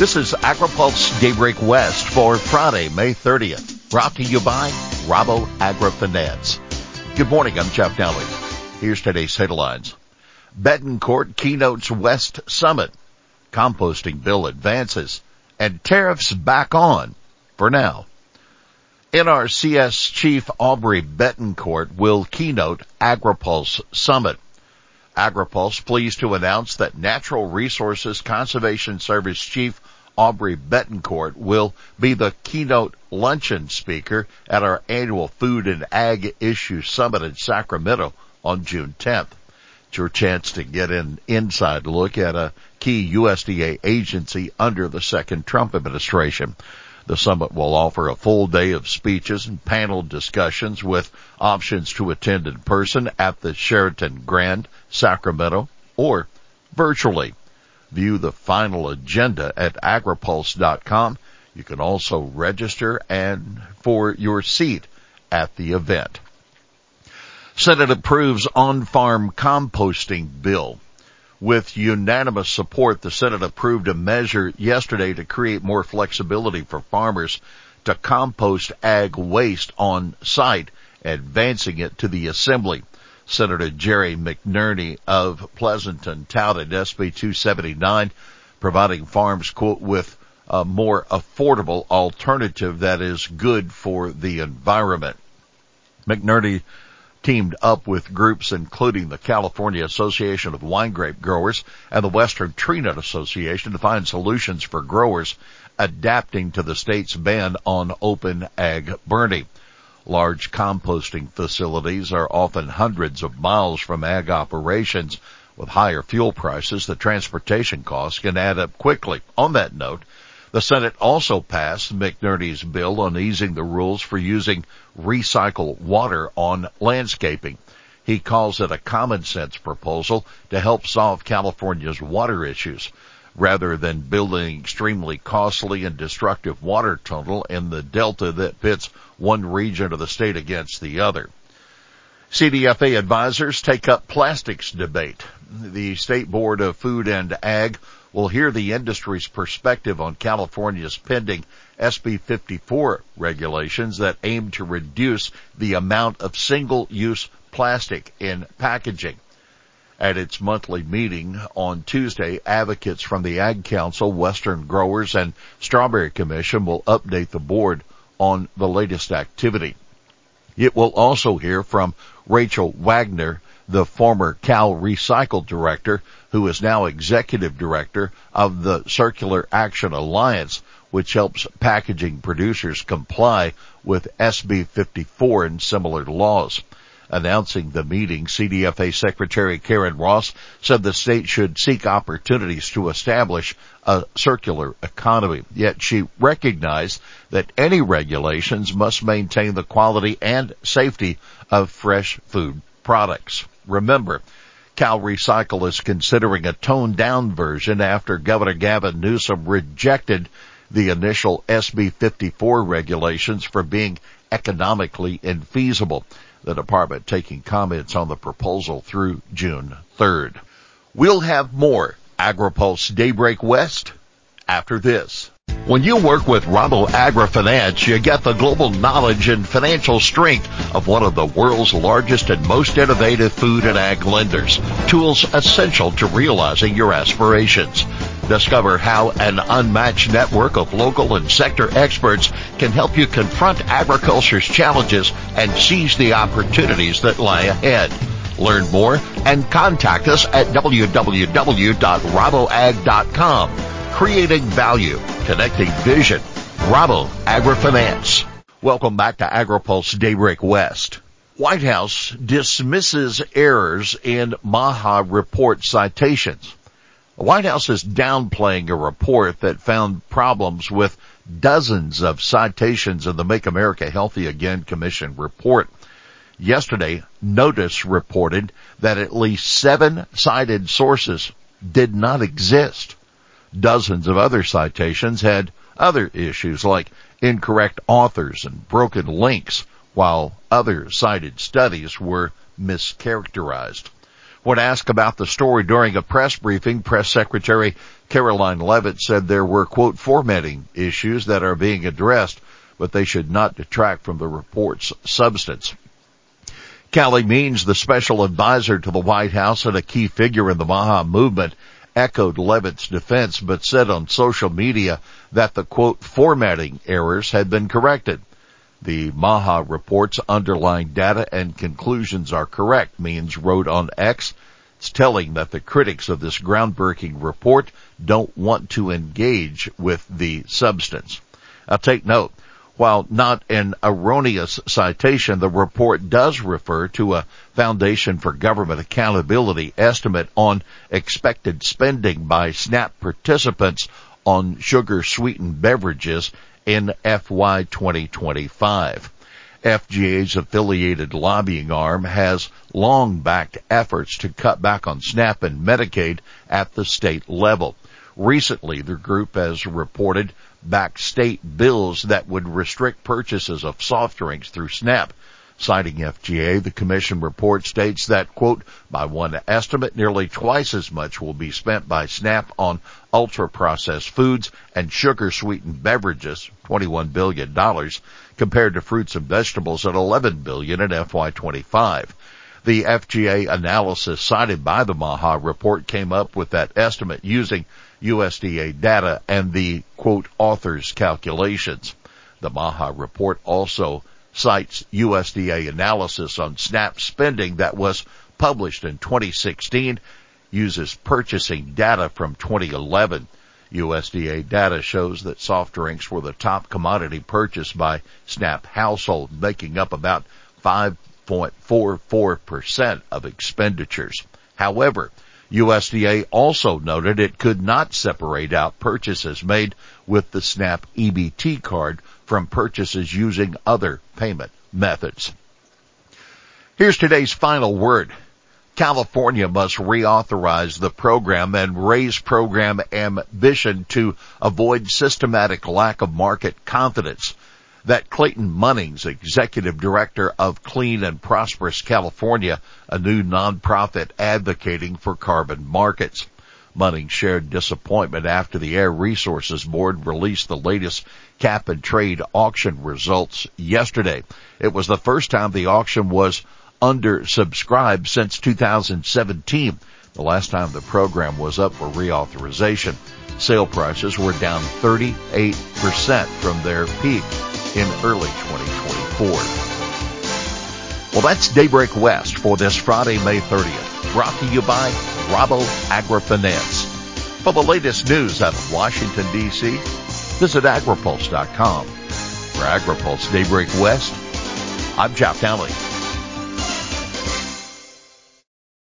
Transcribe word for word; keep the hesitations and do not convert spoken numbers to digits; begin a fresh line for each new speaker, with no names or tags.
This is AgriPulse Daybreak West for Friday, May thirtieth. Brought to you by Rabo AgriFinance. Good morning, I'm Jeff Dowling. Here's today's headlines. Betancourt keynotes West Summit. Composting bill advances. And tariffs back on for now. N R C S Chief Aubrey Betancourt will keynote AgriPulse Summit. AgriPulse pleased to announce that Natural Resources Conservation Service Chief Aubrey Betancourt will be the keynote luncheon speaker at our annual Food and Ag Issue Summit in Sacramento on June tenth. It's your chance to get an inside look at a key U S D A agency under the second Trump administration. The summit will offer a full day of speeches and panel discussions with options to attend in person at the Sheraton Grand, Sacramento, or virtually. View the final agenda at agripulse dot com. You can also register and for your seat at the event. Senate approves on-farm composting bill. With unanimous support, the Senate approved a measure yesterday to create more flexibility for farmers to compost ag waste on site, advancing it to the Assembly. Senator Jerry McNerney of Pleasanton touted S B two seventy-nine, providing farms, quote, with a more affordable alternative that is good for the environment. McNerney teamed up with groups including the California Association of Wine Grape Growers and the Western Tree Nut Association to find solutions for growers adapting to the state's ban on open ag burning. Large composting facilities are often hundreds of miles from ag operations. With higher fuel prices, the transportation costs can add up quickly. On that note, the Senate also passed McNerney's bill on easing the rules for using recycled water on landscaping. He calls it a common sense proposal to help solve California's water issues, rather than building an extremely costly and destructive water tunnel in the delta that pits one region of the state against the other. C D F A advisors take up plastics debate. The State Board of Food and Ag will hear the industry's perspective on California's pending S B fifty-four regulations that aim to reduce the amount of single-use plastic in packaging. At its monthly meeting on Tuesday, advocates from the Ag Council, Western Growers, and Strawberry Commission will update the board on the latest activity. It will also hear from Rachel Wagner, the former Cal Recycle director, who is now executive director of the Circular Action Alliance, which helps packaging producers comply with S B fifty-four and similar laws. Announcing the meeting, C D F A Secretary Karen Ross said the state should seek opportunities to establish a circular economy. Yet she recognized that any regulations must maintain the quality and safety of fresh food products. Remember, Cal Recycle is considering a toned-down version after Governor Gavin Newsom rejected the initial S B fifty-four regulations for being economically infeasible. The department taking comments on the proposal through June third. We'll have more AgriPulse Daybreak West after this. When you work with Rabo AgriFinance, you get the global knowledge and financial strength of one of the world's largest and most innovative food and ag lenders. Tools essential to realizing your aspirations. Discover how an unmatched network of local and sector experts can help you confront agriculture's challenges and seize the opportunities that lie ahead. Learn more and contact us at w w w dot rabo ag dot com. Creating value, connecting vision. Rabo AgriFinance. Welcome back to AgriPulse Daybreak West. White House dismisses errors in MAHA report citations. The White House is downplaying a report that found problems with dozens of citations in the Make America Healthy Again Commission report. Yesterday, Notice reported that at least seven cited sources did not exist. Dozens of other citations had other issues like incorrect authors and broken links, while other cited studies were mischaracterized. When asked about the story during a press briefing, Press Secretary Caroline Levitt said there were, quote, formatting issues that are being addressed, but they should not detract from the report's substance. Callie Means, the special advisor to the White House and a key figure in the MAHA movement, echoed Levitt's defense, but said on social media that the, quote, formatting errors had been corrected. The MAHA report's underlying data and conclusions are correct, Means wrote on X. It's telling that the critics of this groundbreaking report don't want to engage with the substance. Now take note, while not an erroneous citation, the report does refer to a Foundation for Government Accountability estimate on expected spending by SNAP participants on sugar-sweetened beverages in F Y twenty twenty-five. F G A's affiliated lobbying arm has long backed efforts to cut back on SNAP and Medicaid at the state level. Recently, the group has reported backed state bills that would restrict purchases of soft drinks through SNAP. Citing F G A, the commission report states that, quote, by one estimate, nearly twice as much will be spent by SNAP on ultra-processed foods and sugar-sweetened beverages, twenty-one billion dollars, compared to fruits and vegetables at eleven billion dollars in F Y twenty-five. The F G A analysis cited by the MAHA report came up with that estimate using U S D A data and the, quote, author's calculations. The MAHA report also cites U S D A analysis on SNAP spending that was published in twenty sixteen, uses purchasing data from twenty eleven. U S D A data shows that soft drinks were the top commodity purchased by SNAP households, making up about five point four four percent of expenditures. However, U S D A also noted it could not separate out purchases made with the SNAP E B T card from purchases using other payment methods. Here's today's final word. California must reauthorize the program and raise program ambition to avoid systematic lack of market confidence. That Clayton Munnings, executive director of Clean and Prosperous California, a new nonprofit advocating for carbon markets. Munnings shared disappointment after the Air Resources Board released the latest cap and trade auction results yesterday. It was the first time the auction was undersubscribed since two thousand seventeen, the last time the program was up for reauthorization. Sale prices were down thirty-eight percent from their peak in early twenty twenty-four. Well, that's Daybreak West for this Friday, May thirtieth. Brought to you by Rabo AgriFinance. For the latest news out of Washington, D C, visit agripulse dot com. For AgriPulse Daybreak West, I'm Jeff Downey.